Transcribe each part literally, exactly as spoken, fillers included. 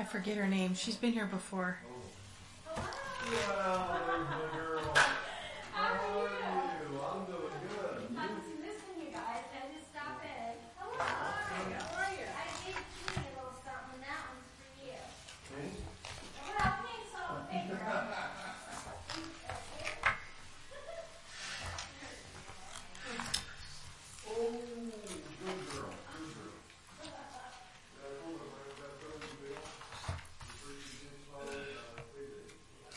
forget her name. She's been here before. Well, there's my girl. How are you? I'm doing good. I was missing you guys. I just stopped in. Hello. Hi. How are you? I gave Julie a little something. That one's for you. Me? Well, thanks all the paper. Oh, good girl. Good girl. Yeah, I told her I got those bill. Before you get started, uh, paid it.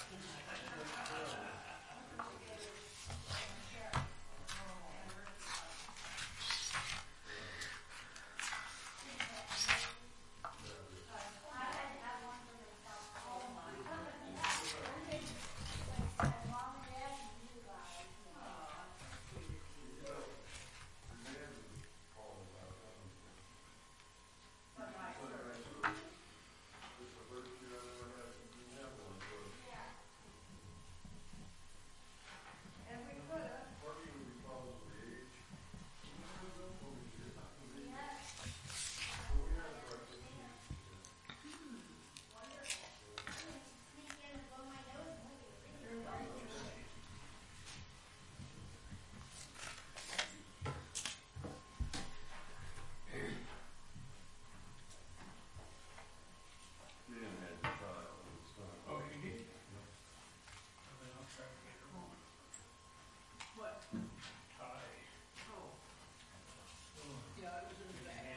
It's the first year I ever had to do that one, so. Partly because of the age. Oh, shit. But we had breakfast. Sneak in and blow my nose and look at it. Dan had the child this time. Oh, you did? Yeah. Then I'll try to get her on. What? Tie. Oh. Yeah, I was in the back.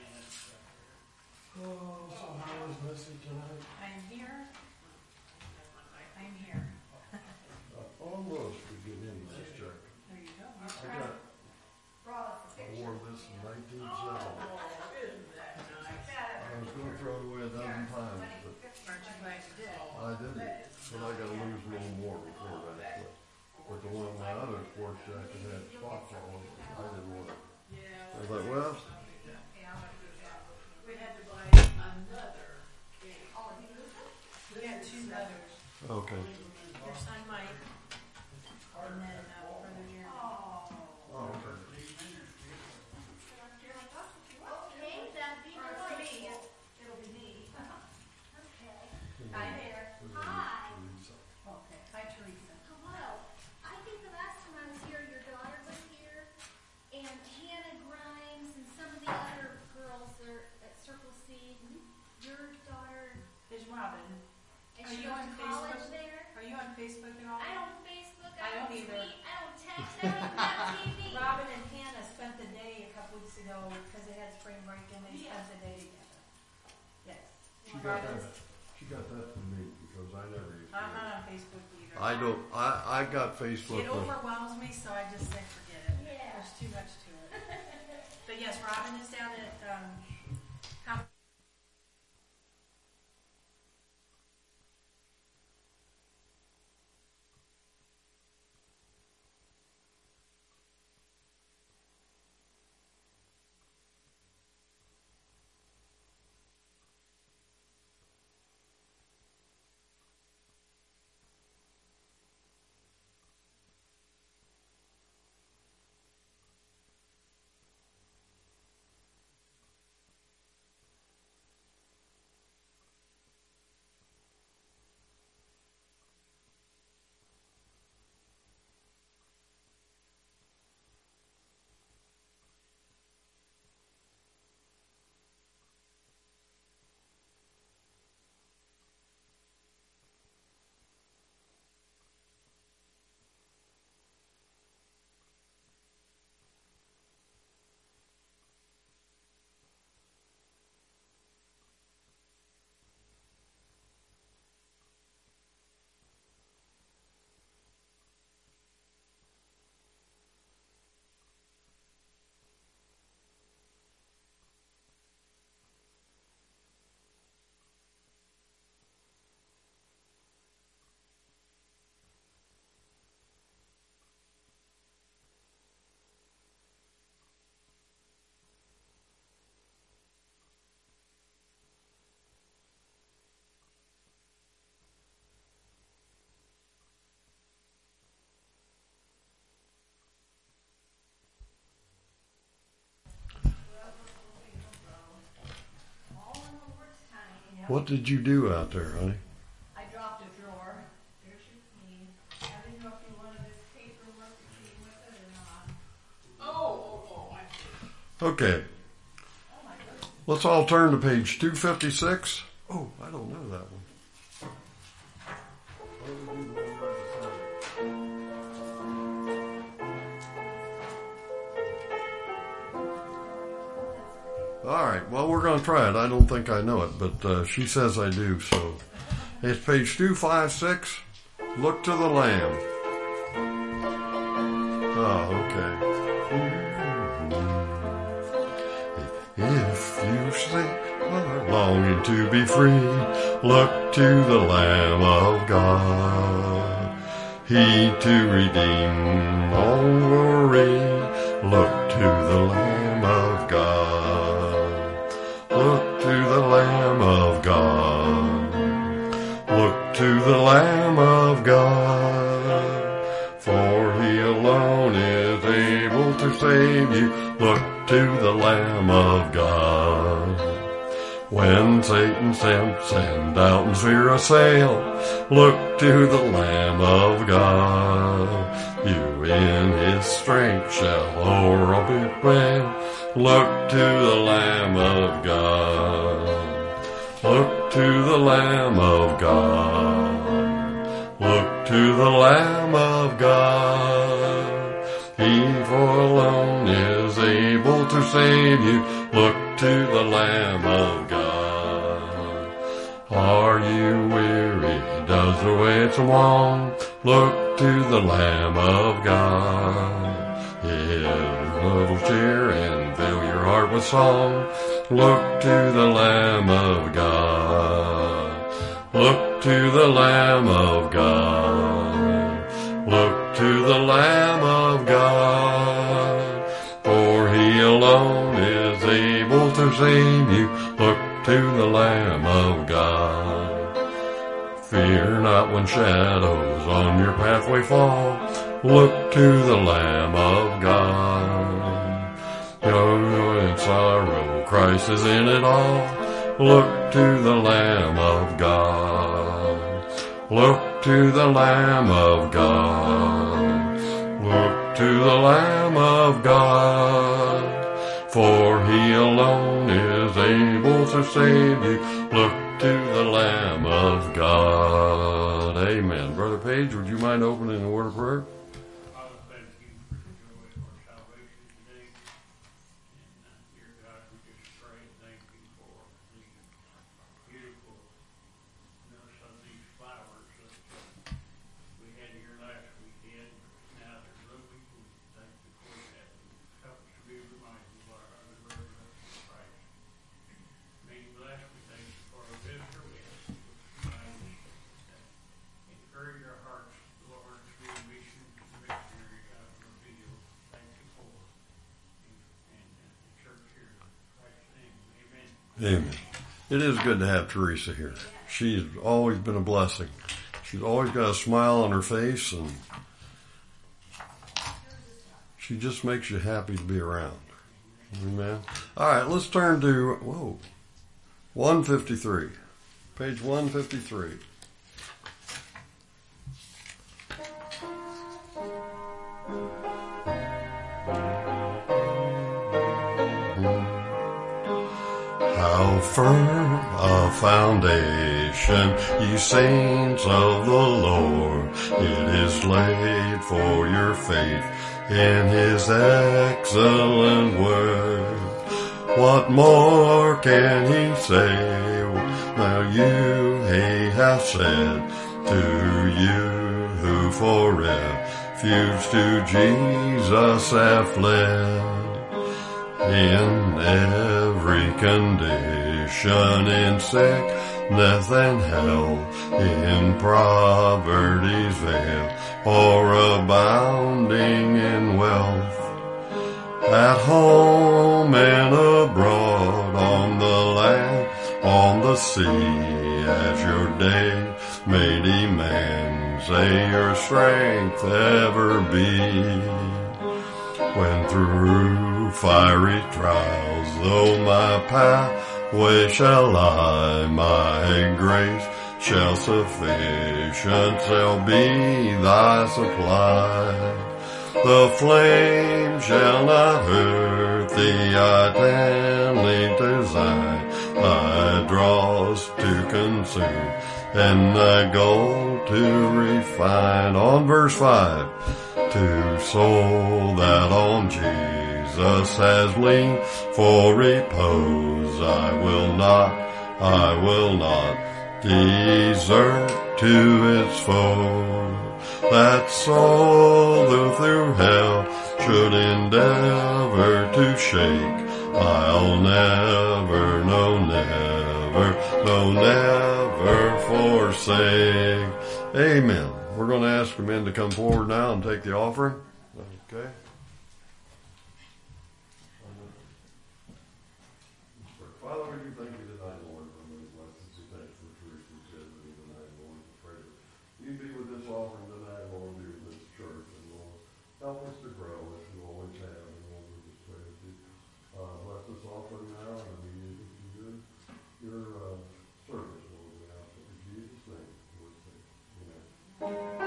Oh, so how was Missy tonight? I'm here. I'm here. I almost could get in this check. There you go. I got, I wore this in nineteen seventy. Isn't that nice? I was gonna throw it away a dozen times, but Aren't you glad you did? I didn't. But I gotta lose a little more before that. But, but the one of my other sports jacket had spots all over it. I didn't want it. I was like, well, We had to buy another cake. We had two letters. okay. Your son Mike, and then uh, Brother Jeremy. Oh, okay. Okay, that'd be for me. It'll be me. Okay. Hi there. Hi. Okay. Hi, Teresa. Hello. I think the last time I was here, your daughter was here, and Hannah Grimes and some of the other girls are at Circle C. Your daughter, It's Robin. and Are she you goes on to college Facebook? there. Are you on Facebook at all? I don't Facebook. I I don't don't either. tweet. I don't text. I don't even have T V. Robin and Hannah spent the day a couple weeks ago because they had spring break and they Yeah. spent the day together. Yes. She got that, she got that from me because I never used to. I'm not on Facebook either. I don't, I, I got Facebook. It but- overwhelms me, so I just say forget it. Yeah. There's too much to it. But yes, Robin is down at um, How What did you do out there, honey? I dropped a drawer. There's your key. I didn't know if you wanted this paperwork that came with it or not. Oh, oh, oh, I see. Okay. Oh my goodness. Let's all turn to page two fifty-six. Oh, I don't know that one. All right, well, we're going to try it. I don't think I know it, but uh, she says I do, so it's page two fifty-six. Look to the Lamb. Oh, okay. If you say are longing to be free, look to the Lamb of God. He to redeem all glory. Look to the Lamb of God. Look to the Lamb of God. Look to the Lamb of God. For he alone is able to save you. Look to the Lamb of God. When Satan tempts and doubt and fear assail, look to the Lamb of God. You in his strength shall o'er all be well. Look to the Lamb of God. Look to the Lamb of God. Look to the Lamb of God. He for alone is able to save you. Look to the Lamb of God. Are you weary? Does the way it's long? Look to the Lamb of God. His little cheer and fill your heart with song. Look to the Lamb of God. Look to the Lamb of God. Look to the Lamb of God. For he alone is able to save you. Look to the Lamb of God. Fear not when shadows on your pathway fall. Look to the Lamb of God. Joy and sorrow, Christ is in it all. Look to the Lamb of God. Look to the Lamb of God. Look to the Lamb of God. For he alone is able to save you. Look to the Lamb of God. Amen. Brother Page, would you mind opening the word of prayer? Father, thank you for the joy of our salvation today. And, uh, dear God, we just pray and thank you for the beautiful nurse of these flowers that uh, we had here last weekend. Now they're blooming. We thank you for that. Help us to be reminded of our other resurrection of Christ. May you bless. We thank you for our visitor. We ask you to remind us that encourage our hearts, Lord, to be a mission and missionary out in the field. Thank you for it. And uh, the church here. In Christ's name. Amen. Amen. It is good to have Teresa here. She's always been a blessing. She's always got a smile on her face, and she just makes you happy to be around. Amen. All right, let's turn to, whoa, one fifty-three. Page one fifty-three. How firm a foundation, ye saints of the Lord, it is laid for your faith in his excellent word. What more can he say? Now you he hath said to you who for refuge to Jesus have fled. In every condition, in sickness and health, in poverty's veil, or abounding in wealth, at home and abroad, on the land, on the sea, as your day may demand, say your strength ever be. When through fiery trials, though my path way shall I, my grace shall sufficient shall be thy supply. The flame shall not hurt thee, I tenly design thy dross to consume, and thy gold to refine. On verse five, to soul that on Jesus has leaned for repose, I will not, I will not desert to its foe. That soul, though through hell should endeavor to shake, I'll never, no never, no never forsake. Amen. We're going to ask the men to come forward now and take the offering. Okay. Father, we do thank you tonight, Lord, for many blessings. We thank you for truth and good tonight, Lord. We pray that you be with this offering tonight, Lord, be with this church, and Lord, help us to grow as you always have, and Lord, we just pray that you uh, bless this offering now, and we use it to do your uh, service, Lord. We ask it in Jesus' name. Lord, amen.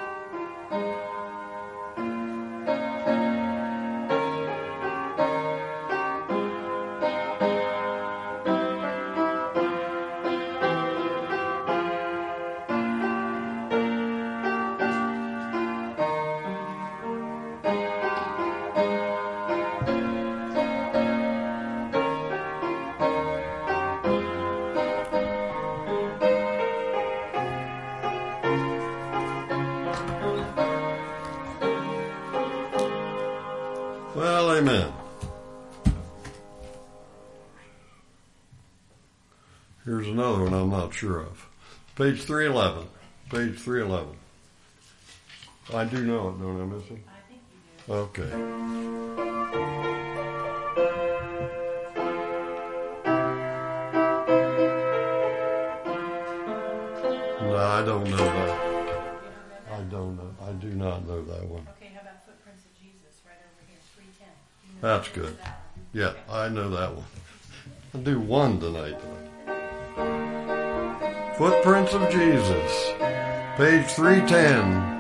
Well, amen. Here's another one I'm not sure of. Page three eleven. Page three eleven. I do know it, don't I, Missy? I think you do. Okay. No, I don't know that. You don't know I that? don't know. I do not know that one. Okay, how about Footprints of Jesus right over here, three ten? You know That's that good. one? Yeah, I know that one. I'll do one tonight. Footprints of Jesus, page three ten.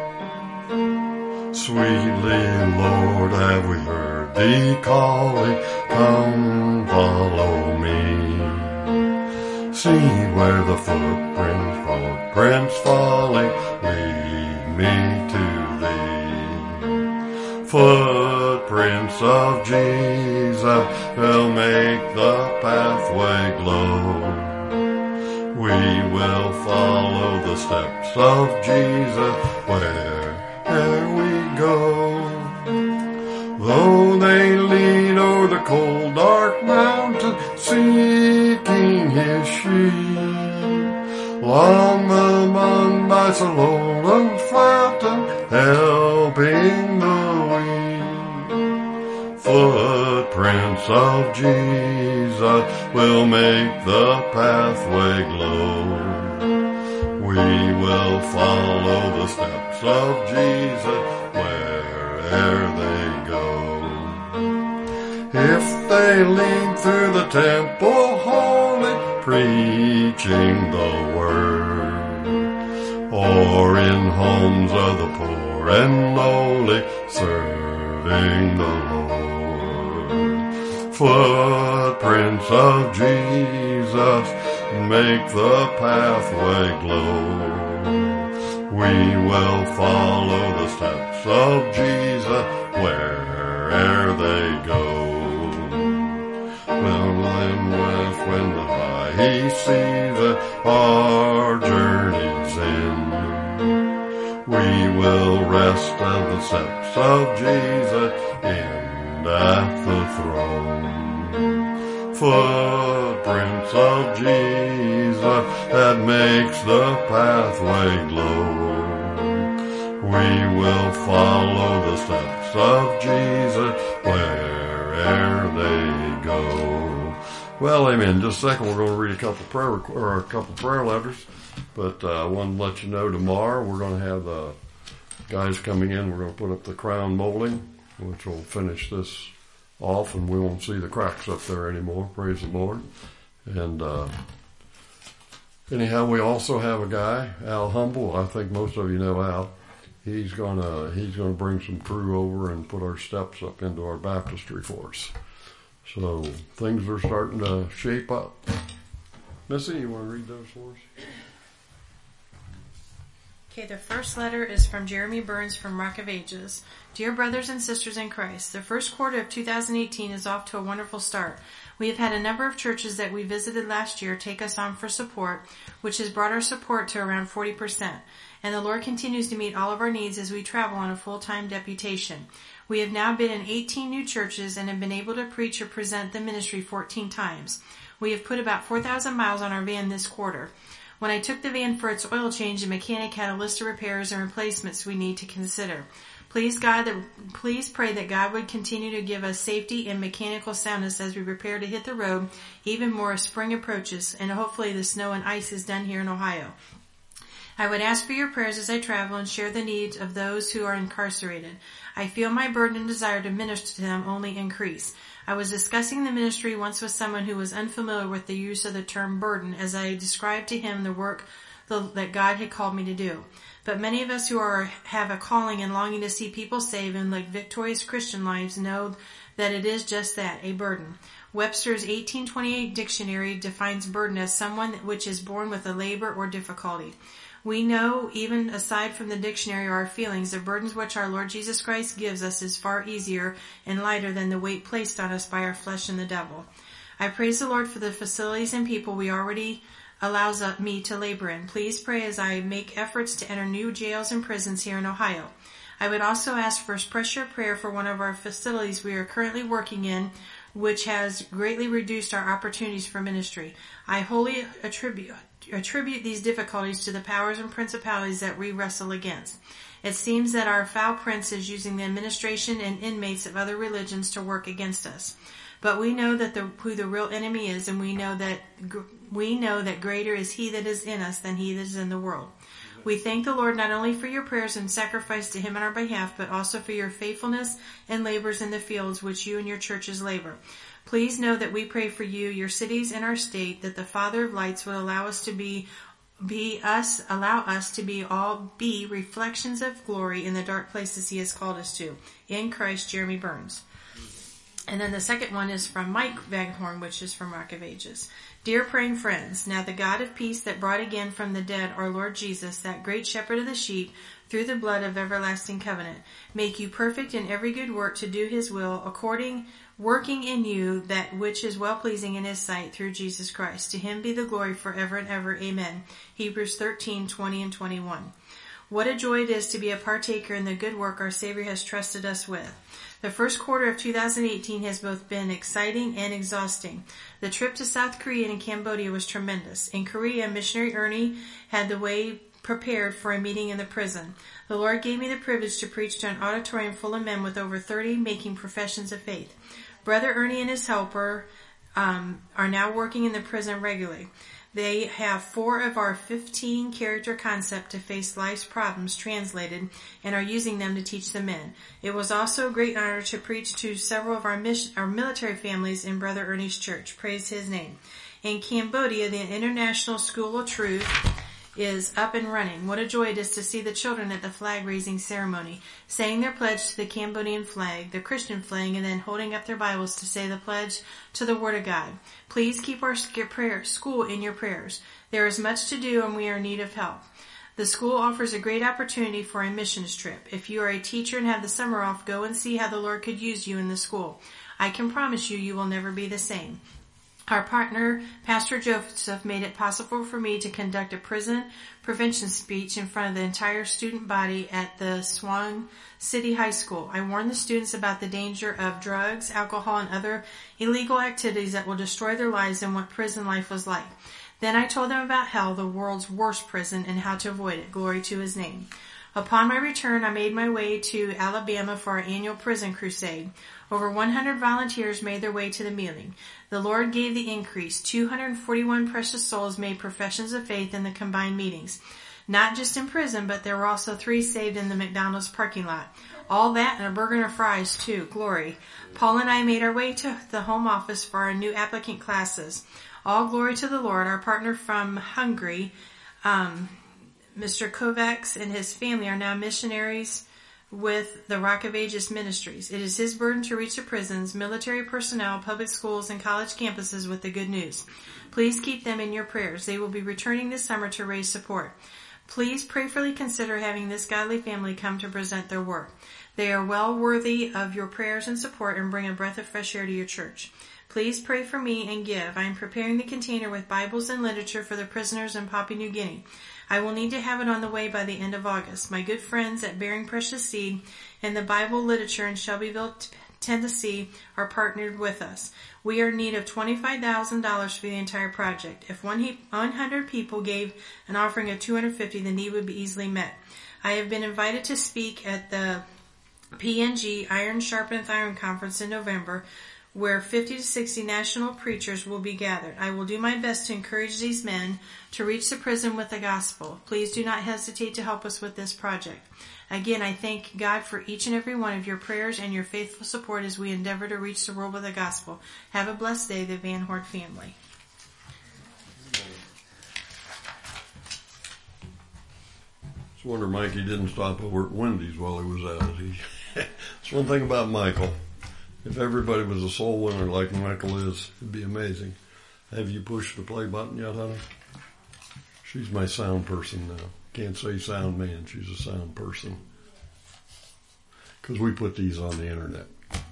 Sweetly, Lord, have we heard thee calling, come follow me. See where the footprints, footprints falling, lead me to thee. Footprints of Jesus will make the pathway glow. We will follow the steps of Jesus wherever we go. Though they lead o'er the cold dark mountain, seeking his sheep, long among by Solomon's fountain, helping the weak. Footprints of Jesus will make the pathway glow. We will follow the steps of Jesus wherever they go. If they lead through the temple holy, preaching the word, or in homes of the poor and lowly, serving the Lord. Footprints of Jesus make the pathway glow. We will follow the steps of Jesus wherever they go. Well, then with when the high he sees it, our journey's end, we will rest at the steps of Jesus and at the throne. Footprints of Jesus that makes the pathway glow. We will follow the steps of Jesus wherever they go. Well, amen. Just a second, we're going to read a couple prayer or a couple prayer letters. But uh, I want to let you know tomorrow we're going to have uh, guys coming in. We're going to put up the crown molding, which will finish this off, and we won't see the cracks up there anymore. Praise the Lord. And uh, anyhow, we also have a guy, Al Humble. I think most of you know Al. He's gonna he's gonna bring some crew over and put our steps up into our baptistry for us. So things are starting to shape up. Missy, you want to read those for us? Okay, the first letter is from Jeremy Burns from Rock of Ages. Dear brothers and sisters in Christ, the first quarter of two thousand eighteen is off to a wonderful start. We have had a number of churches that we visited last year take us on for support, which has brought our support to around forty percent. And the Lord continues to meet all of our needs as we travel on a full-time deputation. We have now been in eighteen new churches and have been able to preach or present the ministry fourteen times. We have put about four thousand miles on our van this quarter. When I took the van for its oil change, the mechanic had a list of repairs and replacements we need to consider. Please God, that, please pray that God would continue to give us safety and mechanical soundness as we prepare to hit the road even more as spring approaches, and hopefully the snow and ice is done here in Ohio. I would ask for your prayers as I travel and share the needs of those who are incarcerated. I feel my burden and desire to minister to them only increase. I was discussing the ministry once with someone who was unfamiliar with the use of the term burden as I described to him the work the, that God had called me to do. But many of us who are have a calling and longing to see people saved and live victorious Christian lives know that it is just that, a burden. Webster's eighteen twenty-eight dictionary defines burden as someone which is born with a labor or difficulty. We know, even aside from the dictionary or our feelings, the burdens which our Lord Jesus Christ gives us is far easier and lighter than the weight placed on us by our flesh and the devil. I praise the Lord for the facilities and people we already allows me to labor in. Please pray as I make efforts to enter new jails and prisons here in Ohio. I would also ask for special prayer for one of our facilities we are currently working in, which has greatly reduced our opportunities for ministry. I wholly attribute attribute these difficulties to the powers and principalities that we wrestle against. It seems that our foul prince is using the administration and inmates of other religions to work against us. But we know that the, who the real enemy is, and we know that we know that greater is he that is in us than he that is in the world. We thank the Lord not only for your prayers and sacrifice to him on our behalf, but also for your faithfulness and labors in the fields which you and your churches labor. Please know that we pray for you, your cities, and our state, that the Father of lights would allow us to be be us, allow us to be all be reflections of glory in the dark places he has called us to. In Christ, Jeremy Burns. And then the second one is from Mike Vaghorn, which is from Rock of Ages. Dear praying friends, now the God of peace that brought again from the dead our Lord Jesus, that great shepherd of the sheep, through the blood of everlasting covenant, make you perfect in every good work to do his will, according working in you that which is well-pleasing in his sight through Jesus Christ. To him be the glory forever and ever. Amen. Hebrews thirteen, twenty and twenty-one. What a joy it is to be a partaker in the good work our Savior has trusted us with. The first quarter of two thousand eighteen has both been exciting and exhausting. The trip to South Korea and Cambodia was tremendous. In Korea, missionary Ernie had the way prepared for a meeting in the prison. The Lord gave me the privilege to preach to an auditorium full of men with over thirty making professions of faith. Brother Ernie and his helper um, are now working in the prison regularly. They have four of our fifteen character concept to face life's problems translated and are using them to teach the men. It was also a great honor to preach to several of our, mission, our military families in Brother Ernie's church. Praise his name. In Cambodia, the International School of Truth is up and running. What a joy it is to see the children at the flag raising ceremony, saying their pledge to the Cambodian flag, the Christian flag, and then holding up their Bibles to say the pledge to the Word of God. Please keep our prayer school in your prayers. There is much to do and we are in need of help. The school offers a great opportunity for a missions trip. If you are a teacher and have the summer off, go and see how the Lord could use you in the school. I can promise you, you will never be the same. Our partner, Pastor Joseph, made it possible for me to conduct a prison prevention speech in front of the entire student body at the Swan City High School. I warned the students about the danger of drugs, alcohol, and other illegal activities that will destroy their lives and what prison life was like. Then I told them about hell, the world's worst prison, and how to avoid it. Glory to his name. Upon my return, I made my way to Alabama for our annual prison crusade. Over one hundred volunteers made their way to the meeting. The Lord gave the increase. two hundred forty-one precious souls made professions of faith in the combined meetings. Not just in prison, but there were also three saved in the McDonald's parking lot. All that and a burger and fries too. Glory. Paul and I made our way to the home office for our new applicant classes. All glory to the Lord. Our partner from Hungary, um, Mister Kovacs and his family are now missionaries with the Rock of Ages Ministries. It is his burden to reach the prisons, military personnel, public schools, and college campuses with the good news. Please keep them in your prayers. They will be returning this summer to raise support. Please prayerfully consider having this godly family come to present their work. They are well worthy of your prayers and support and bring a breath of fresh air to your church. Please pray for me and give. I am preparing the container with Bibles and literature for the prisoners in Papua New Guinea. I will need to have it on the way by the end of August. My good friends at Bearing Precious Seed and the Bible Literature in Shelbyville, Tennessee are partnered with us. We are in need of twenty-five thousand dollars for the entire project. If one hundred people gave an offering of two hundred fifty dollars, the need would be easily met. I have been invited to speak at the P N G Iron Sharpeneth Iron Conference in November, where fifty to sixty national preachers will be gathered. I will do my best to encourage these men to reach the prison with the gospel. Please do not hesitate to help us with this project. Again, I thank God for each and every one of your prayers and your faithful support as we endeavor to reach the world with the gospel. Have a blessed day, the Van Hort family. It's a wonder Mikey didn't stop over at Wendy's while he was out. He, it's one thing about Michael. If everybody was a soul winner like Michael is, it'd be amazing. Have you pushed the play button yet, honey? She's my sound person now. Can't say sound man, she's a sound person. Because we put these on the internet.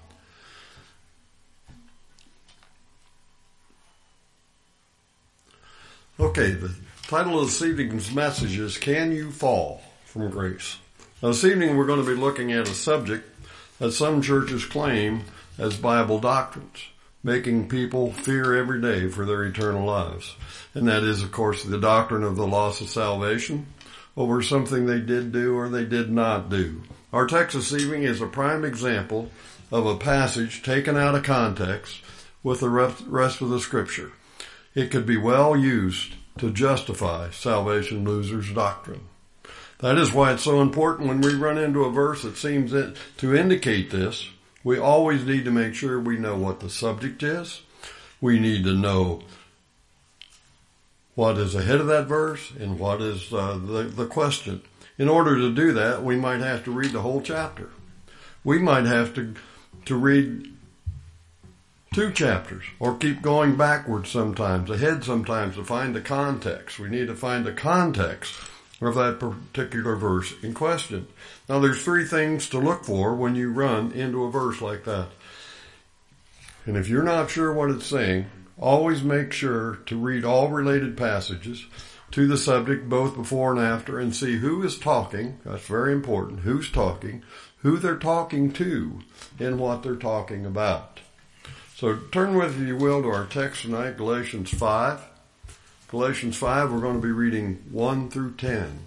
Okay, the title of this evening's message is, Can You Fall from Grace? Now this evening we're going to be looking at a subject that some churches claim as Bible doctrines, making people fear every day for their eternal lives. And that is, of course, the doctrine of the loss of salvation over something they did do or they did not do. Our text this evening is a prime example of a passage taken out of context with the rest of the Scripture. It could be well used to justify salvation losers' doctrine. That is why it's so important when we run into a verse that seems to indicate this. We always need to make sure we know what the subject is. We need to know what is ahead of that verse and what is uh, the, the question. In order to do that, we might have to read the whole chapter. We might have to, to read two chapters or keep going backwards sometimes, ahead sometimes to find the context. We need to find the context of that particular verse in question. Now there's three things to look for when you run into a verse like that. And if you're not sure what it's saying, always make sure to read all related passages to the subject both before and after and see who is talking. That's very important. Who's talking, who they're talking to, and what they're talking about. So turn with, if you will, to our text tonight, Galatians five. Galatians five, we're going to be reading one through ten.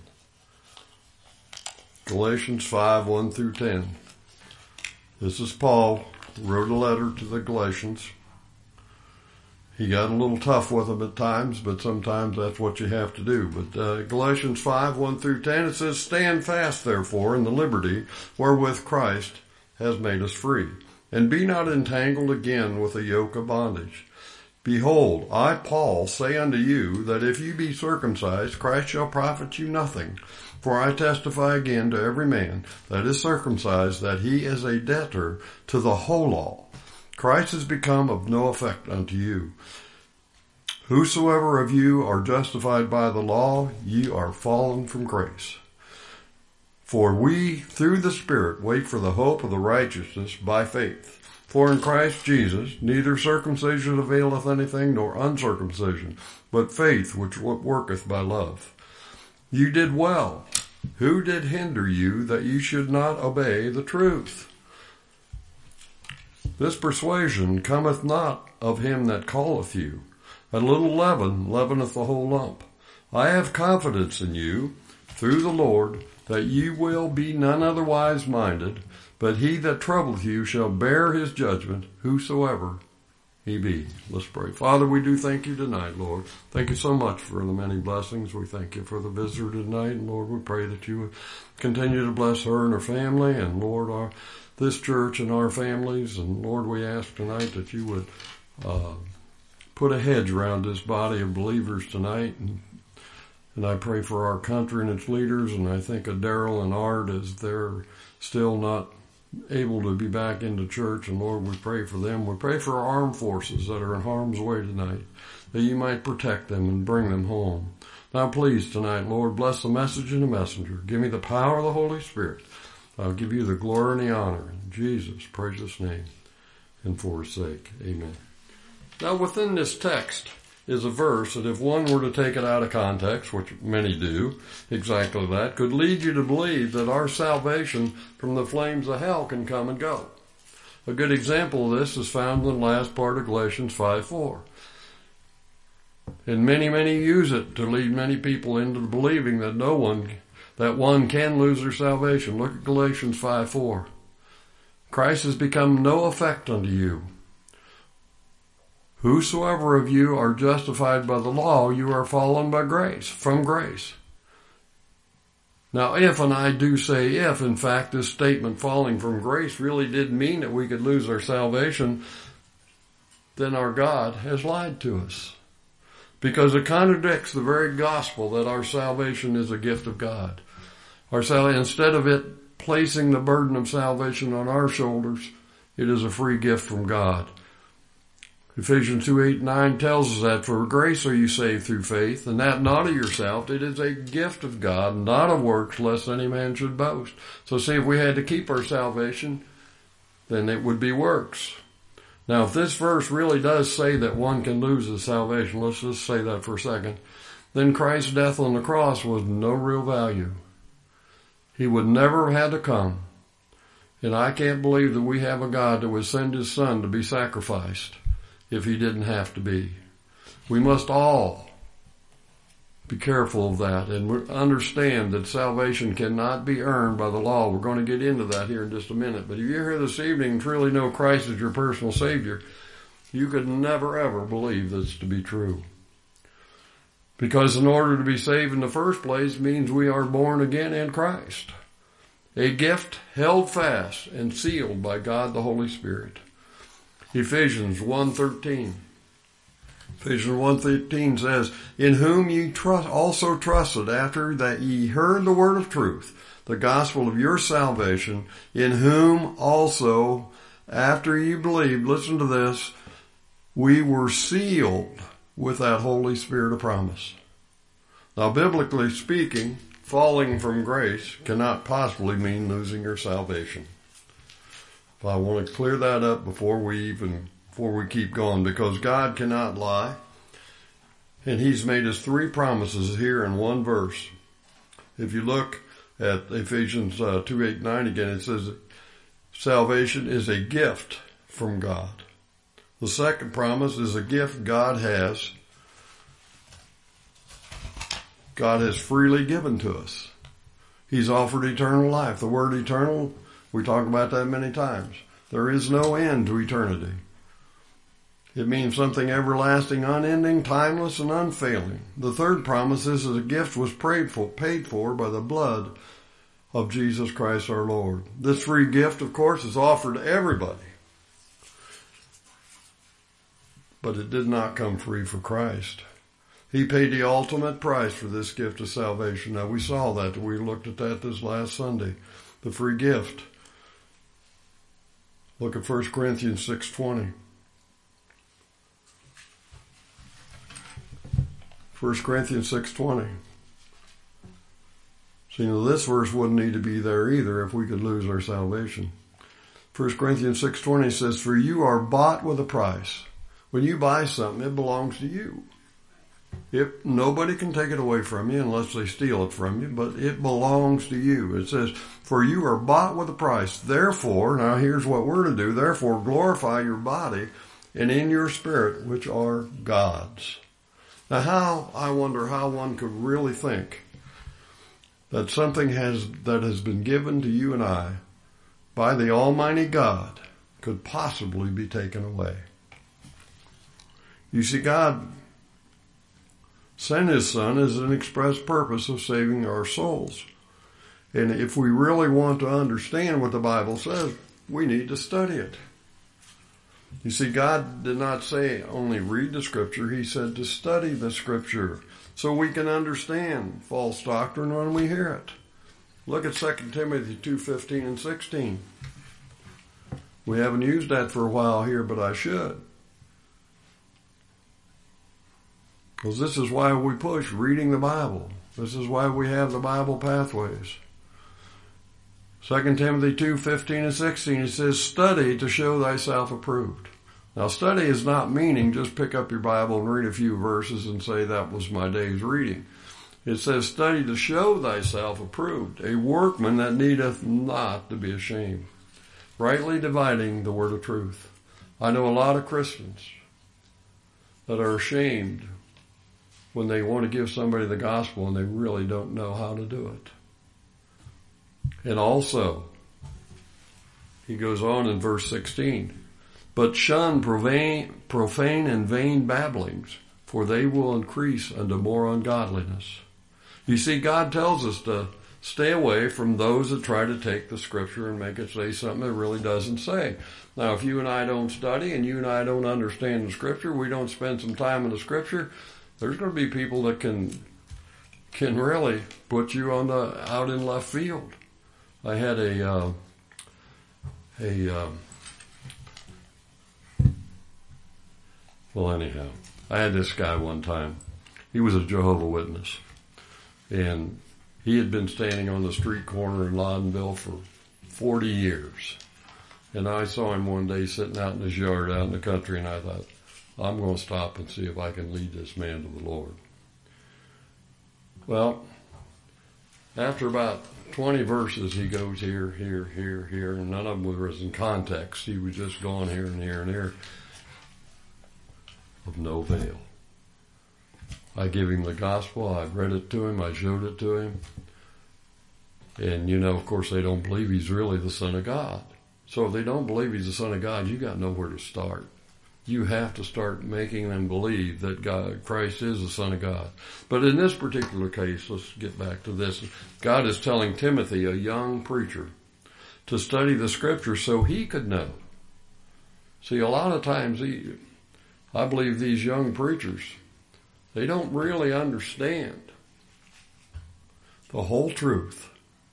Galatians five, one through ten. This is Paul, who wrote a letter to the Galatians. He got a little tough with them at times, but sometimes that's what you have to do. But uh, Galatians five, one through ten, it says, Stand fast, therefore, in the liberty wherewith Christ has made us free, and be not entangled again with a yoke of bondage. Behold, I, Paul, say unto you, that if you be circumcised, Christ shall profit you nothing. For I testify again to every man that is circumcised, that he is a debtor to the whole law. Christ is become of no effect unto you. Whosoever of you are justified by the law, ye are fallen from grace. For we, through the Spirit, wait for the hope of the righteousness by faith. For in Christ Jesus neither circumcision availeth anything, nor uncircumcision, but faith which worketh by love. You did well. Who did hinder you that you should not obey the truth? This persuasion cometh not of him that calleth you. A little leaven leaveneth the whole lump. I have confidence in you, through the Lord, that ye will be none otherwise minded, but he that troubleth you shall bear his judgment, whosoever he be. Let's pray. Father, we do thank you tonight, Lord. Thank you so much for the many blessings. We thank you for the visitor tonight. And Lord, we pray that you would continue to bless her and her family. And Lord, our, this church and our families. And Lord, we ask tonight that you would uh, put a hedge around this body of believers tonight. And, and I pray for our country and its leaders. And I think of Daryl and Art as they're still not able to be back into church, and Lord, we pray for them. We pray for our armed forces that are in harm's way tonight, that you might protect them and bring them home. Now please tonight, Lord, bless the message and the messenger. Give me the power of the Holy Spirit. I'll give you the glory and the honor in Jesus' precious name and for his sake. Amen. Now within this text is a verse that if one were to take it out of context, which many do, exactly that, could lead you to believe that our salvation from the flames of hell can come and go. A good example of this is found in the last part of Galatians five four. And many, many use it to lead many people into believing that no one, that one can lose their salvation. Look at Galatians five four. Christ has become no effect unto you. Whosoever of you are justified by the law, you are fallen by grace, from grace. Now, if, and I do say if, in fact, this statement falling from grace really did mean that we could lose our salvation, then our God has lied to us. Because it contradicts the very gospel that our salvation is a gift of God. Our sal- instead of it placing the burden of salvation on our shoulders, it is a free gift from God. Ephesians two, eight, nine tells us that for grace are you saved through faith, and that not of yourself. It is a gift of God, not of works, lest any man should boast. So see, if we had to keep our salvation, then it would be works. Now, if this verse really does say that one can lose his salvation, let's just say that for a second, then Christ's death on the cross was no real value. He would never have had to come. And I can't believe that we have a God that would send his son to be sacrificed if he didn't have to be. We must all be careful of that and understand that salvation cannot be earned by the law. We're going to get into that here in just a minute. But if you're here this evening and truly know Christ as your personal Savior, you could never ever believe this to be true. Because in order to be saved in the first place means we are born again in Christ. A gift held fast and sealed by God the Holy Spirit. Ephesians one thirteen. Ephesians one thirteen says, in whom ye trust, also trusted after that ye heard the word of truth, the gospel of your salvation, in whom also after ye believed, listen to this, we were sealed with that Holy Spirit of promise. Now, biblically speaking, falling from grace cannot possibly mean losing your salvation. I want to clear that up before we even, before we keep going, because God cannot lie. And he's made us three promises here in one verse. If you look at Ephesians uh, two, eight, nine again, it says salvation is a gift from God. The second promise is a gift God has. God has freely given to us. He's offered eternal life. The word eternal, we talk about that many times. There is no end to eternity. It means something everlasting, unending, timeless, and unfailing. The third promise is that a gift was paid for, paid for by the blood of Jesus Christ our Lord. This free gift, of course, is offered to everybody. But it did not come free for Christ. He paid the ultimate price for this gift of salvation. Now, we saw that. We looked at that this last Sunday. The free gift. Look at First Corinthians six twenty. First Corinthians six twenty. So, you know, this verse wouldn't need to be there either if we could lose our salvation. First Corinthians six twenty says, for you are bought with a price. When you buy something, it belongs to you. It, nobody can take it away from you unless they steal it from you, but it belongs to you. It says, for you are bought with a price. Therefore, now here's what we're to do, therefore glorify your body and in your spirit, which are God's. Now how, I wonder how one could really think that something has, that has been given to you and I by the Almighty God could possibly be taken away. You see, God sent His Son as an express purpose of saving our souls. And if we really want to understand what the Bible says, we need to study it. You see, God did not say only read the Scripture. He said to study the Scripture so we can understand false doctrine when we hear it. Look at Second Timothy two fifteen and sixteen. We haven't used that for a while here, but I should. Because this is why we push reading the Bible. This is why we have the Bible pathways. Second Timothy two fifteen and sixteen, it says, study to show thyself approved. Now, study is not meaning just pick up your Bible and read a few verses and say that was my day's reading. It says, study to show thyself approved, a workman that needeth not to be ashamed, rightly dividing the word of truth. I know a lot of Christians that are ashamed when they want to give somebody the gospel and they really don't know how to do it. And also, he goes on in verse sixteen, but shun profane, profane and vain babblings, for they will increase unto more ungodliness. You see, God tells us to stay away from those that try to take the Scripture and make it say something it really doesn't say. Now, if you and I don't study and you and I don't understand the Scripture, we don't spend some time in the Scripture, there's going to be people that can can really put you on the out in left field. I had a uh, a uh, well, anyhow, I had this guy one time. He was a Jehovah's Witness, and he had been standing on the street corner in Loudonville for forty years. And I saw him one day sitting out in his yard out in the country, and I thought, I'm going to stop and see if I can lead this man to the Lord. Well, after about twenty verses, he goes here, here, here, here, and none of them was in context. He was just going here and here and here, of no avail. I give him the gospel, I read it to him, I showed it to him, and you know, of course, they don't believe he's really the Son of God. So if they don't believe he's the Son of God, you got nowhere to start. You have to start making them believe that God, Christ is the Son of God. But in this particular case, let's get back to this. God is telling Timothy, a young preacher, to study the Scripture so he could know. See, a lot of times, he, I believe these young preachers, they don't really understand the whole truth.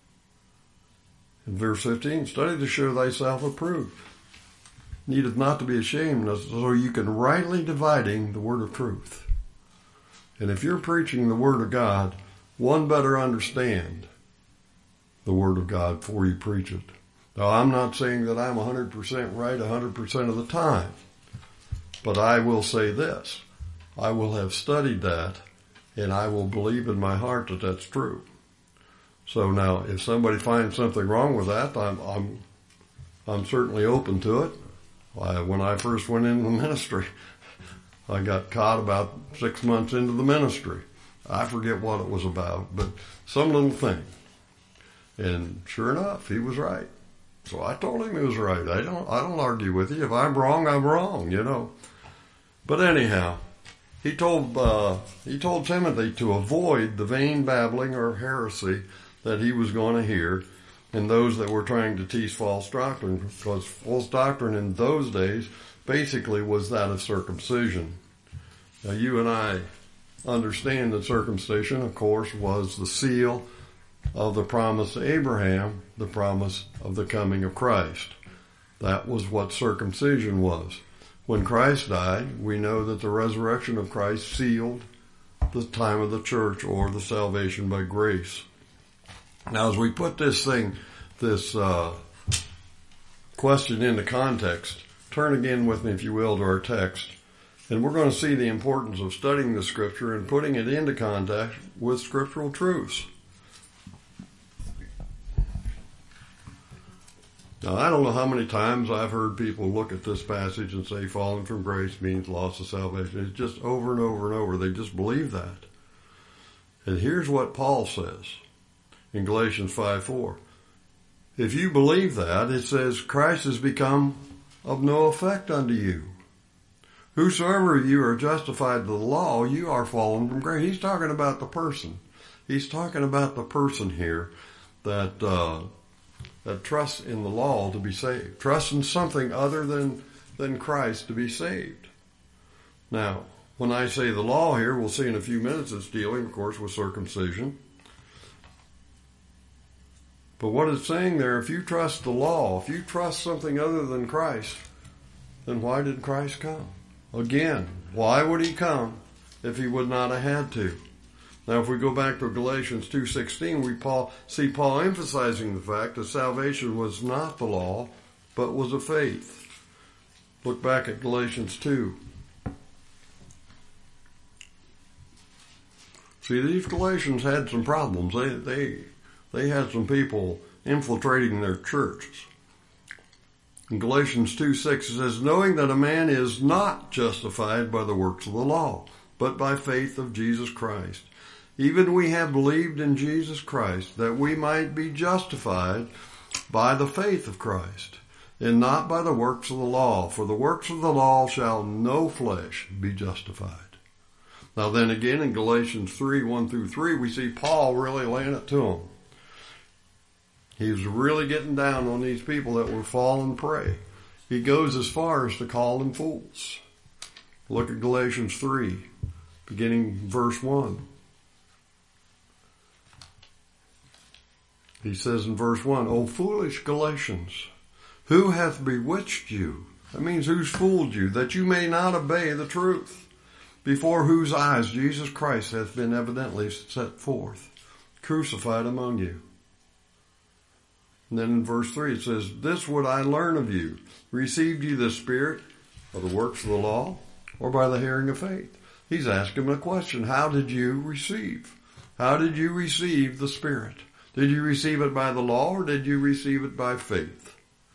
In verse fifteen, study to show thyself approved. Needeth not to be ashamed, so you can rightly dividing the word of truth. And if you're preaching the word of God, one better understand the word of God before you preach it. Now, I'm not saying that I'm one hundred percent right one hundred percent of the time, but I will say this. I will have studied that, and I will believe in my heart that that's true. So now, if somebody finds something wrong with that, I'm I'm, I'm certainly open to it. I, when I first went into the ministry, I got caught about six months into the ministry. I forget what it was about, but some little thing. And sure enough, he was right. So I told him he was right. I don't I don't argue with you. If I'm wrong, I'm wrong, you know. But anyhow, he told uh, he told Timothy to avoid the vain babbling or heresy that he was going to hear, and those that were trying to teach false doctrine, because false doctrine in those days basically was that of circumcision. Now, you and I understand that circumcision, of course, was the seal of the promise to Abraham, the promise of the coming of Christ. That was what circumcision was. When Christ died, we know that the resurrection of Christ sealed the time of the church, or the salvation by grace. Now, as we put this thing, this uh, question into context, turn again with me, if you will, to our text, and we're going to see the importance of studying the Scripture and putting it into context with scriptural truths. Now, I don't know how many times I've heard people look at this passage and say falling from grace means loss of salvation. It's just over and over and over. They just believe that. And here's what Paul says in Galatians five four. If you believe that, it says Christ has become of no effect unto you. Whosoever of you are justified to the law, you are fallen from grace. He's talking about the person. He's talking about the person here that uh, that trusts in the law to be saved. Trusts in something other than, than Christ to be saved. Now, when I say the law here, we'll see in a few minutes it's dealing, of course, with circumcision. But what it's saying there, if you trust the law, if you trust something other than Christ, then why did Christ come? Again, why would he come if he would not have had to? Now, if we go back to Galatians two sixteen, we Paul, see Paul emphasizing the fact that salvation was not the law, but was a faith. Look back at Galatians two. See, these Galatians had some problems. They, they, they had some people infiltrating their churches. In Galatians two six it says, knowing that a man is not justified by the works of the law, but by faith of Jesus Christ. Even we have believed in Jesus Christ, that we might be justified by the faith of Christ, and not by the works of the law. For the works of the law shall no flesh be justified. Now then again in Galatians three, one through three, we see Paul really laying it to them. He was really getting down on these people that were falling prey. He goes as far as to call them fools. Look at Galatians three, beginning verse one. He says in verse one, O foolish Galatians, who hath bewitched you? That means who's fooled you, that you may not obey the truth, before whose eyes Jesus Christ hath been evidently set forth, crucified among you. And then in verse three it says, this would I learn of you. Received ye the Spirit of the works of the law, or by the hearing of faith? He's asking him a question. How did you receive? How did you receive the Spirit? Did you receive it by the law, or did you receive it by faith?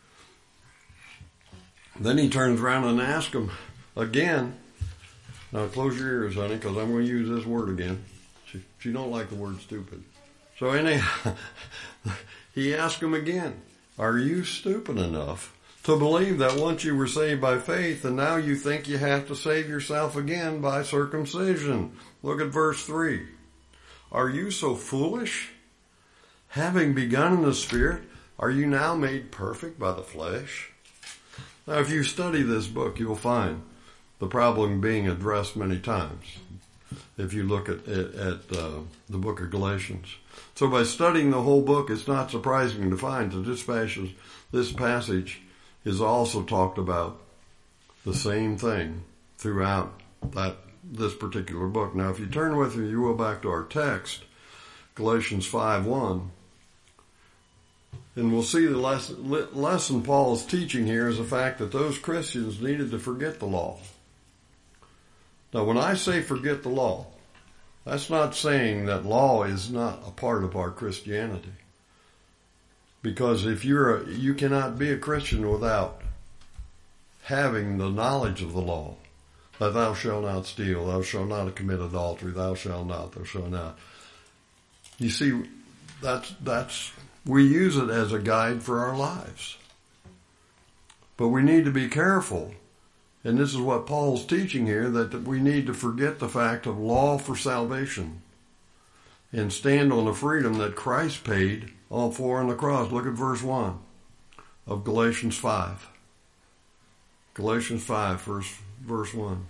Then he turns around and asks him again. Now close your ears, honey, because I'm going to use this word again. She, she don't like the word stupid. So anyhow, he asked him again, are you stupid enough to believe that once you were saved by faith and now you think you have to save yourself again by circumcision? Look at verse three. Are you so foolish? Having begun in the Spirit, are you now made perfect by the flesh? Now if you study this book, you'll find the problem being addressed many times if you look at, at, at uh, the book of Galatians. So by studying the whole book, it's not surprising to find that this passage, this passage is also talked about the same thing throughout that this particular book. Now if you turn with me, you go back to our text, Galatians five one, and we'll see the lesson, lesson Paul is teaching here is the fact that those Christians needed to forget the law. Now when I say forget the law, that's not saying that law is not a part of our Christianity. Because if you're a, you cannot be a Christian without having the knowledge of the law. That thou shalt not steal, thou shalt not commit adultery, thou shalt not, thou shalt not. You see, that's, that's, we use it as a guide for our lives. But we need to be careful. And this is what Paul's teaching here, that we need to forget the fact of law for salvation and stand on the freedom that Christ paid all for on the cross. Look at verse one of Galatians five. Galatians five, verse, verse one.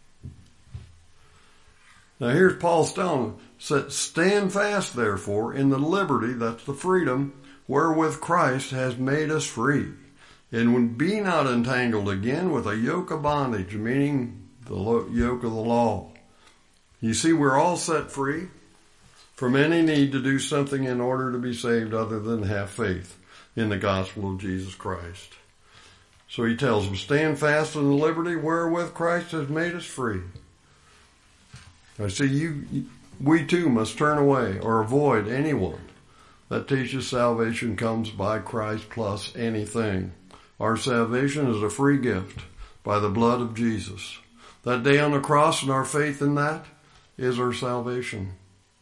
Now here's Paul telling them, stand fast therefore in the liberty, that's the freedom, wherewith Christ has made us free. And be not entangled again with a yoke of bondage, meaning the yoke of the law. You see, we're all set free from any need to do something in order to be saved other than have faith in the gospel of Jesus Christ. So he tells them, stand fast in the liberty wherewith Christ has made us free. I see you, we too must turn away or avoid anyone that teaches salvation comes by Christ plus anything. Our salvation is a free gift by the blood of Jesus. That day on the cross and our faith in that is our salvation.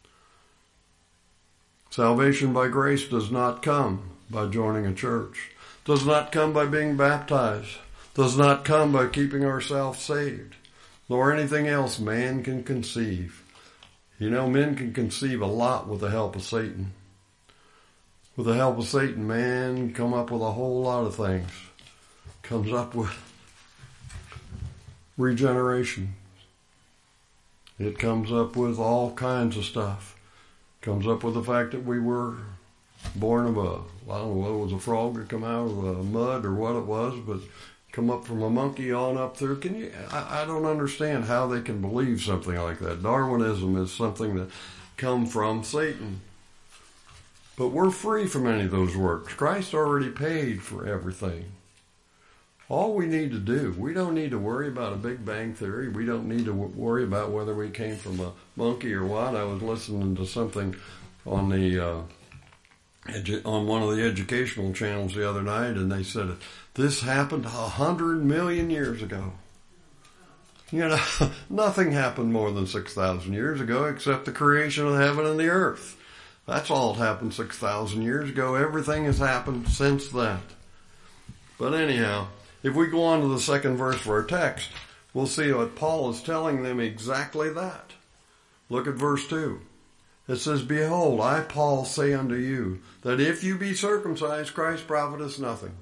Salvation by grace does not come by joining a church. Does not come by being baptized. does not come by keeping ourselves saved, nor anything else man can conceive. You know, men can conceive a lot with the help of Satan. With the help of Satan, man can come up with a whole lot of things. Comes up with regeneration. It comes up with all kinds of stuff. Comes up with the fact that we were born of a, I don't know whether it was a frog that come out of the mud or what it was, but come up from a monkey on up through. Can you? I, I don't understand how they can believe something like that. Darwinism is something that come from Satan. But we're free from any of those works. Christ already paid for everything. All we need to do, we don't need to worry about a Big Bang Theory. We don't need to w- worry about whether we came from a monkey or what. I was listening to something on the uh, edu- on one of the educational channels the other night, and they said this happened a hundred million years ago. You know, nothing happened more than six thousand years ago except the creation of heaven and the earth. That's all that happened six thousand years ago. Everything has happened since that. But anyhow, if we go on to the second verse of our text, we'll see what Paul is telling them exactly that. Look at verse two. It says, Behold, I, Paul, say unto you, that if you be circumcised, Christ profiteth nothing.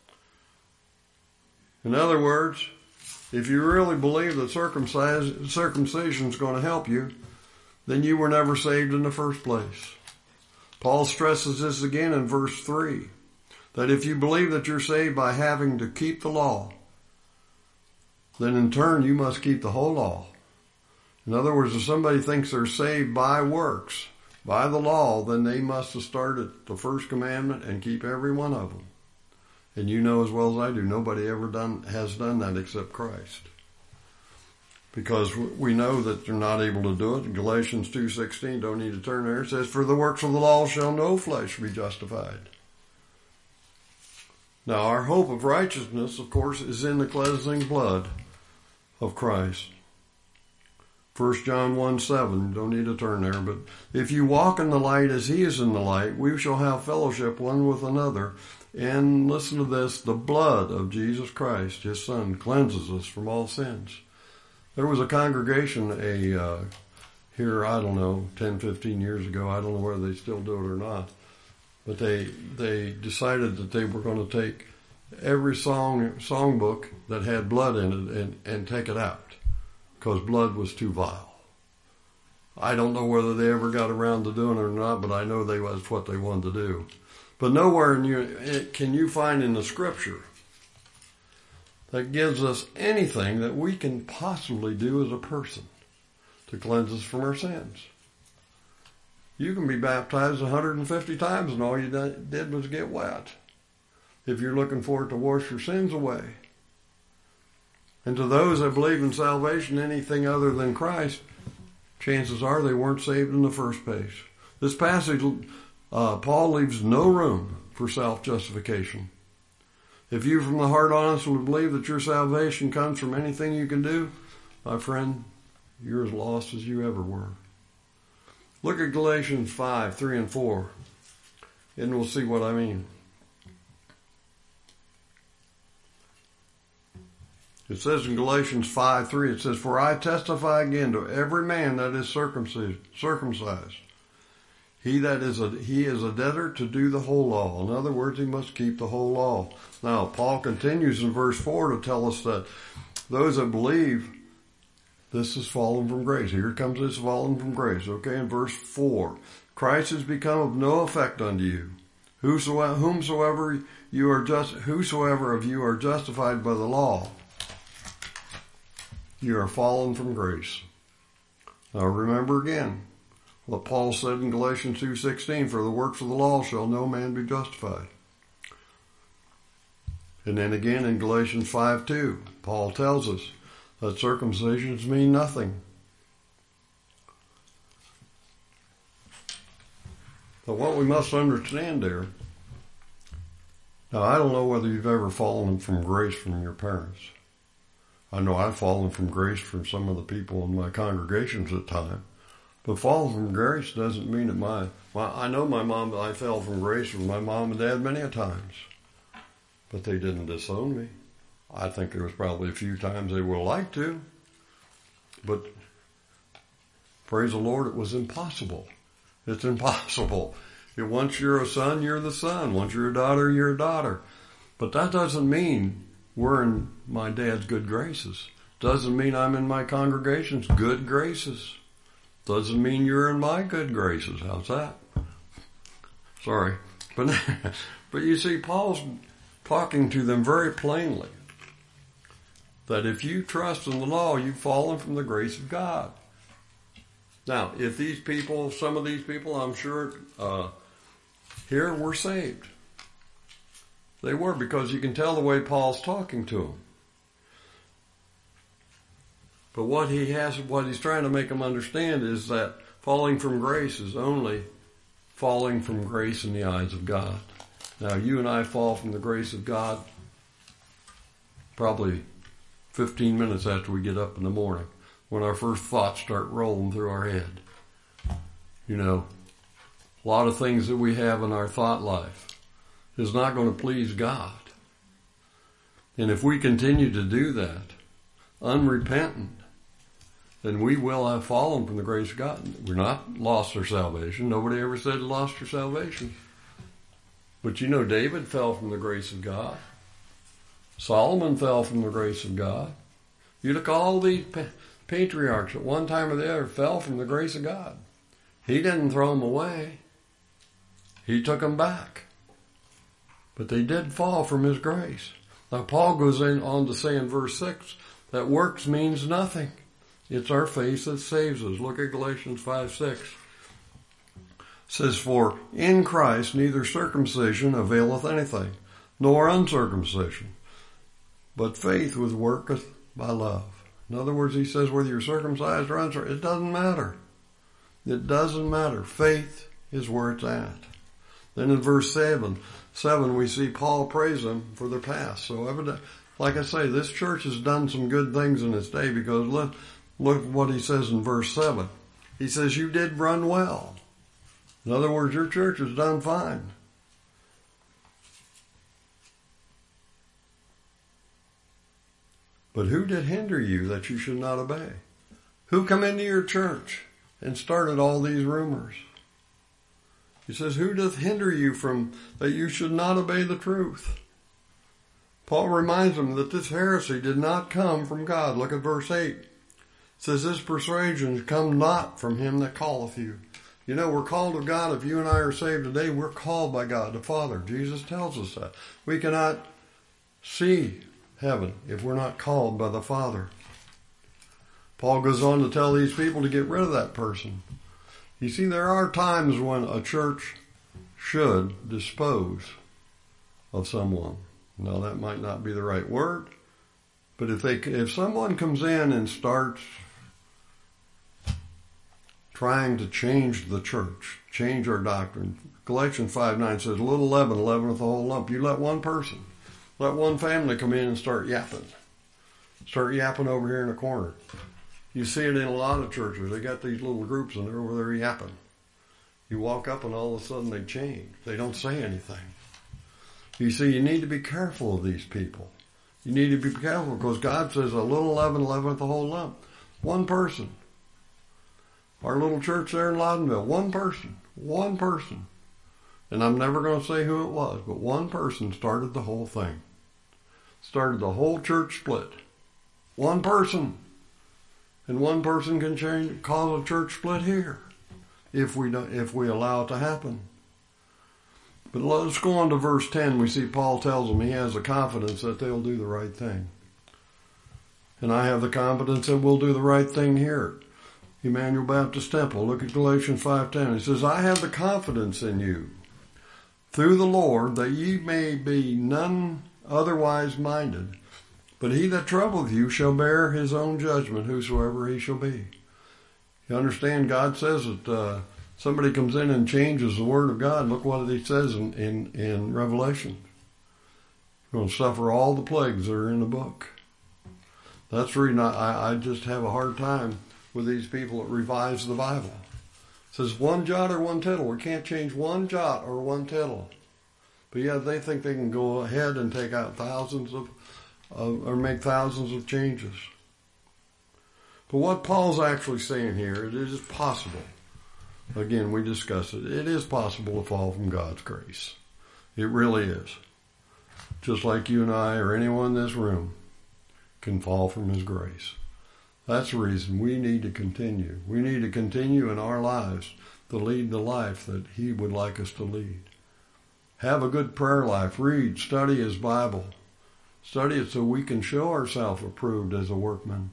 In other words, if you really believe that circumcision is going to help you, then you were never saved in the first place. Paul stresses this again in verse three. That if you believe that you're saved by having to keep the law, then in turn you must keep the whole law. In other words, if somebody thinks they're saved by works, by the law, then they must have started the first commandment and keep every one of them. And you know as well as I do, nobody ever done has done that except Christ. Because we know that they're not able to do it. In Galatians two sixteen, don't need to turn there, it says, For the works of the law shall no flesh be justified. Now, our hope of righteousness, of course, is in the cleansing blood of Christ. First John one seven, don't need to turn there, but if you walk in the light as he is in the light, we shall have fellowship one with another. And listen to this, the blood of Jesus Christ, his Son, cleanses us from all sins. There was a congregation, a uh, here, I don't know, ten, fifteen years ago, I don't know whether they still do it or not, but they they decided that they were going to take every song songbook that had blood in it and, and take it out because blood was too vile. I don't know whether they ever got around to doing it or not, but I know they was what they wanted to do. But nowhere in you, can you find in the Scripture that gives us anything that we can possibly do as a person to cleanse us from our sins. You can be baptized one hundred fifty times and all you did was get wet if you're looking for it to wash your sins away. And to those that believe in salvation, anything other than Christ, chances are they weren't saved in the first place. This passage, uh, Paul leaves no room for self-justification. If you from the heart honestly believe that your salvation comes from anything you can do, my friend, you're as lost as you ever were. Look at Galatians five, three and four, and we'll see what I mean. It says in Galatians five, three, it says, For I testify again to every man that is circumcised, circumcised. He that is a, he is a debtor to do the whole law. In other words, he must keep the whole law. Now, Paul continues in verse four to tell us that those that believe, this is fallen from grace. Here comes this fallen from grace. Okay, in verse four, Christ has become of no effect unto you. Whosoever, whomsoever you are just, whosoever of you are justified by the law, you are fallen from grace. Now remember again what Paul said in Galatians two sixteen, for the works of the law shall no man be justified. And then again in Galatians five two, Paul tells us that circumcisions mean nothing. But what we must understand there, now I don't know whether you've ever fallen from grace from your parents. I know I've fallen from grace from some of the people in my congregations at times. But falling from grace doesn't mean that my, my, I know my mom, I fell from grace from my mom and dad many a times. But they didn't disown me. I think there was probably a few times they would have liked to, but praise the Lord, it was impossible. It's impossible. Once you're a son, you're the son. Once you're a daughter, you're a daughter. But that doesn't mean we're in my dad's good graces. Doesn't mean I'm in my congregation's good graces. Doesn't mean you're in my good graces. How's that? Sorry. But, but you see, Paul's talking to them very plainly that if you trust in the law, you've fallen from the grace of God. Now, if these people, some of these people, I'm sure, uh, here were saved. They were, because you can tell the way Paul's talking to them. But what he has, what he's trying to make them understand is that falling from grace is only falling from grace in the eyes of God. Now, you and I fall from the grace of God probably fifteen minutes after we get up in the morning, when our first thoughts start rolling through our head. You know, a lot of things that we have in our thought life is not going to please God. And if we continue to do that, unrepentant, then we will have fallen from the grace of God. We're not lost our salvation. Nobody ever said lost your salvation. But you know, David fell from the grace of God. Solomon fell from the grace of God. You look at all these pa- patriarchs at one time or the other fell from the grace of God. He didn't throw them away. He took them back. But they did fall from his grace. Now Paul goes in on to say in verse six that works means nothing. It's our faith that saves us. Look at Galatians five six. It says, for in Christ neither circumcision availeth anything, nor uncircumcision, but faith which worketh by love. In other words, he says whether you're circumcised or uncircumcised, it doesn't matter. It doesn't matter. Faith is where it's at. Then in verse seven, seven we see Paul praise them for their past. So evident, like I say, this church has done some good things in its day, because look, look at what he says in verse seven. He says, you did run well. In other words, your church has done fine. But who did hinder you that you should not obey? Who come into your church and started all these rumors? He says, who doth hinder you from that you should not obey the truth? Paul reminds them that this heresy did not come from God. Look at verse eight. It says, this persuasion come not from him that calleth you. You know, we're called of God. If you and I are saved today, we're called by God the Father. Jesus tells us that. We cannot see heaven if we're not called by the Father. Paul goes on to tell these people to get rid of that person. You see, there are times when a church should dispose of someone. Now, that might not be the right word, but if they, if someone comes in and starts trying to change the church, change our doctrine, Galatians five nine says, little leaven leaveneth the whole lump. You let one person, let one family come in and start yapping. Start yapping over here in the corner. You see it in a lot of churches. They got these little groups and they're over there yapping. You walk up and all of a sudden they change. They don't say anything. You see, you need to be careful of these people. You need to be careful because God says a little leaven leaveneth the whole lump. One person. Our little church there in Loudonville, one person. One person. And I'm never going to say who it was, but one person started the whole thing. Started the whole church split. One person. And one person can change, cause a church split here, if we don't, if we allow it to happen. But let's go on to verse ten. We see Paul tells them he has the confidence that they'll do the right thing. And I have the confidence that we'll do the right thing here at Emmanuel Baptist Temple. Look at Galatians five ten. He says, I have the confidence in you through the Lord that ye may be none otherwise minded. But he that troubleth you shall bear his own judgment, whosoever he shall be. You understand, God says that uh, somebody comes in and changes the word of God. Look what he says in, in, in Revelation. You're going to suffer all the plagues that are in the book. That's the reason I, I just have a hard time with these people that revise the Bible. It says one jot or one tittle. We can't change one jot or one tittle. But yeah, they think they can go ahead and take out thousands of of, or make thousands of changes. But what Paul's actually saying here, it is possible. Again, we discussed it. It is possible to fall from God's grace. It really is. Just like you and I or anyone in this room can fall from His grace. That's the reason we need to continue. We need to continue in our lives to lead the life that He would like us to lead. Have a good prayer life. Read, study His Bible. Study it so we can show ourselves approved as a workman.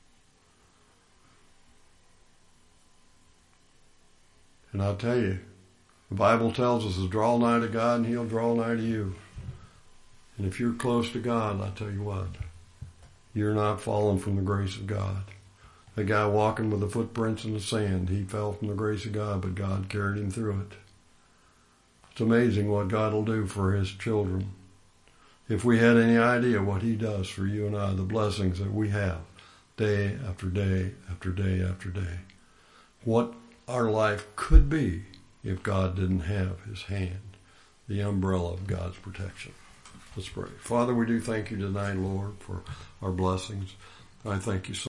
And I'll tell you, the Bible tells us to draw nigh to God and He'll draw nigh to you. And if you're close to God, I'll tell you what, you're not falling from the grace of God. The guy walking with the footprints in the sand, he fell from the grace of God, but God carried him through it. It's amazing what God will do for His children. If we had any idea what He does for you and I, the blessings that we have day after day after day after day, what our life could be if God didn't have His hand, the umbrella of God's protection. Let's pray. Father, we do thank You tonight, Lord, for our blessings. I thank You so